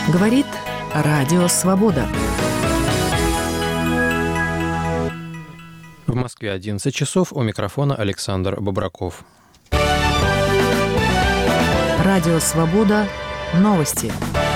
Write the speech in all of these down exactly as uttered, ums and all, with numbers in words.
Говорит Радио Свобода. В Москве одиннадцать часов. У микрофона Александр Бобраков. Радио Свобода. Новости.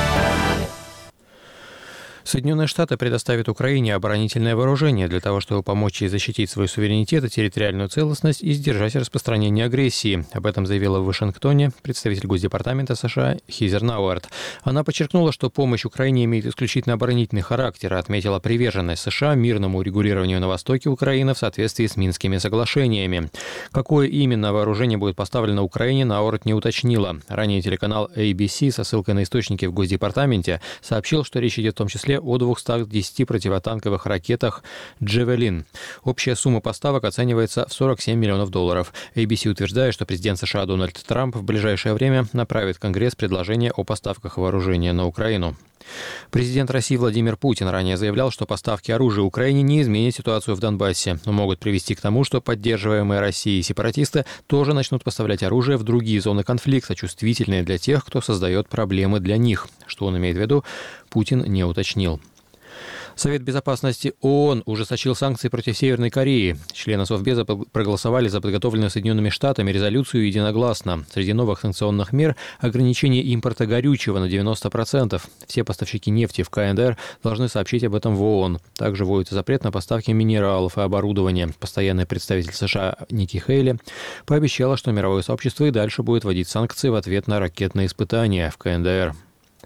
Соединенные Штаты предоставят Украине оборонительное вооружение для того, чтобы помочь ей защитить свой суверенитет и территориальную целостность и сдержать распространение агрессии. Об этом заявила в Вашингтоне представитель Госдепартамента США Хизер Науэрт. Она подчеркнула, что помощь Украине имеет исключительно оборонительный характер, и отметила приверженность США мирному урегулированию на востоке Украины в соответствии с Минскими соглашениями. Какое именно вооружение будет поставлено Украине, Науэрт не уточнила. Ранее телеканал эй би си со ссылкой на источники в Госдепартаменте сообщил, что речь идет в том числе о двухстах десяти противотанковых ракетах «Джавелин». Общая сумма поставок оценивается в сорок семь миллионов долларов. эй би си утверждает, что президент США Дональд Трамп в ближайшее время направит в Конгресс предложение о поставках вооружения на Украину. Президент России Владимир Путин ранее заявлял, что поставки оружия Украине не изменят ситуацию в Донбассе, но могут привести к тому, что поддерживаемые Россией сепаратисты тоже начнут поставлять оружие в другие зоны конфликта, чувствительные для тех, кто создает проблемы для них. Что он имеет в виду, Путин не уточнил. Совет безопасности ООН ужесточил санкции против Северной Кореи. Члены Совбеза проголосовали за подготовленную Соединенными Штатами резолюцию единогласно. Среди новых санкционных мер – ограничение импорта горючего на девяносто процентов. Все поставщики нефти в ка эн дэ эр должны сообщить об этом в ООН. Также вводится запрет на поставки минералов и оборудования. Постоянный представитель США Ники Хейли пообещала, что мировое сообщество и дальше будет вводить санкции в ответ на ракетные испытания в ка эн дэ эр.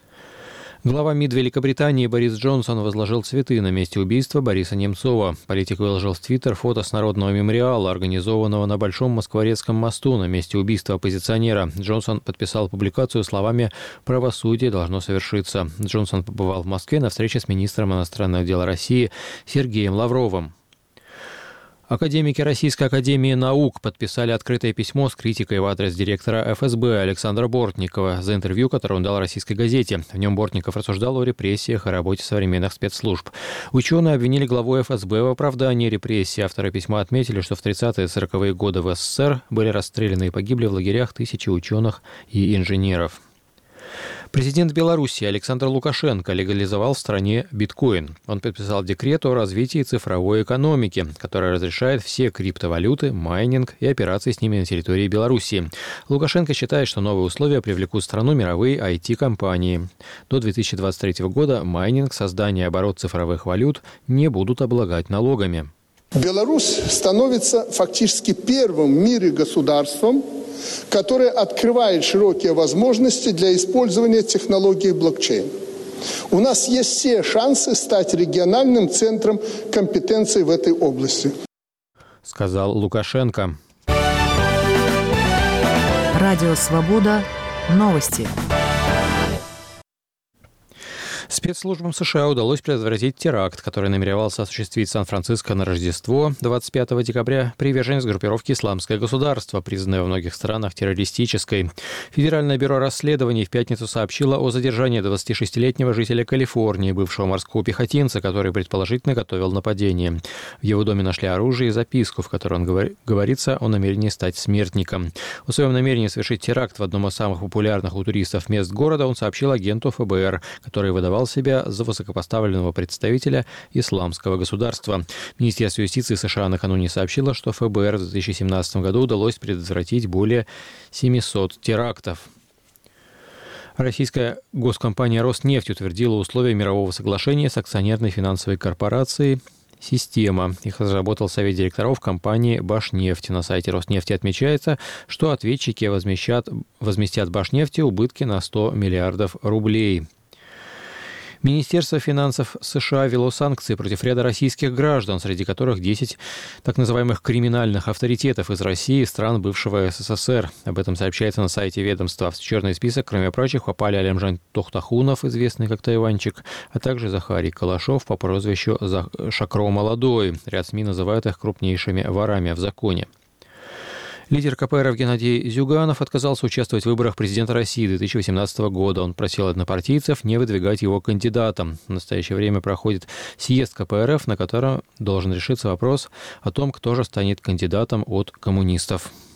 Глава МИД Великобритании Борис Джонсон возложил цветы на месте убийства Бориса Немцова. Политик выложил в Твиттер фото с народного мемориала, организованного на Большом Москворецком мосту на месте убийства оппозиционера. Джонсон подписал публикацию словами «Правосудие должно совершиться». Джонсон побывал в Москве на встрече с министром иностранных дел России Сергеем Лавровым. Академики Российской академии наук подписали открытое письмо с критикой в адрес директора эф эс бэ Александра Бортникова за интервью, которое он дал российской газете. В нем Бортников рассуждал о репрессиях и работе современных спецслужб. Ученые обвинили главу эф эс бэ в оправдании репрессий. Авторы письма отметили, что в тридцатые и сороковые годы в эс эс эс эр были расстреляны и погибли в лагерях тысячи ученых и инженеров. Президент Беларуси Александр Лукашенко легализовал в стране биткоин. Он подписал декрет о развитии цифровой экономики, который разрешает все криптовалюты, майнинг и операции с ними на территории Беларуси. Лукашенко считает, что новые условия привлекут в страну мировые ай ти-компании. До две тысячи двадцать третьего года майнинг, создание и оборот цифровых валют не будут облагать налогами. Беларусь становится фактически первым в мире государством, которое открывает широкие возможности для использования технологий блокчейн. У нас есть все шансы стать региональным центром компетенции в этой области, сказал Лукашенко. Радио Свобода. Новости. Спецслужбам США удалось предотвратить теракт, который намеревался осуществить Сан-Франциско на Рождество двадцать пятого декабря приверженец группировки «Исламское государство», признанной во многих странах террористической. Федеральное бюро расследований в пятницу сообщило о задержании двадцатишестилетнего жителя Калифорнии, бывшего морского пехотинца, который предположительно готовил нападение. В его доме нашли оружие и записку, в которой он говор... говорится о намерении стать смертником. О своем намерении совершить теракт в одном из самых популярных у туристов мест города он сообщил агенту эф бэ эр, который выдавал себя за высокопоставленного представителя исламского государства. Министерство юстиции США накануне сообщило, что эф бэ эр в две тысячи семнадцатом году удалось предотвратить более семисот терактов. Российская госкомпания «Роснефть» утвердила условия мирового соглашения с акционерной финансовой корпорацией «Система». Их разработал совет директоров компании «Башнефть». На сайте Роснефти отмечается, что ответчики возмещат, возместят Башнефти убытки на сто миллиардов рублей. Министерство финансов США ввело санкции против ряда российских граждан, среди которых десять так называемых криминальных авторитетов из России и стран бывшего эс эс эс эр. Об этом сообщается на сайте ведомства. В черный список, кроме прочих, попали Алимжан Тохтахунов, известный как Тайванчик, а также Захарий Калашов по прозвищу Шакро Молодой. Ряд СМИ называют их крупнейшими ворами в законе. Лидер ка пэ эр эф Геннадий Зюганов отказался участвовать в выборах президента России две тысячи восемнадцатого года. Он просил однопартийцев не выдвигать его кандидатом. В настоящее время проходит съезд ка пэ эр эф, на котором должен решиться вопрос о том, кто же станет кандидатом от коммунистов.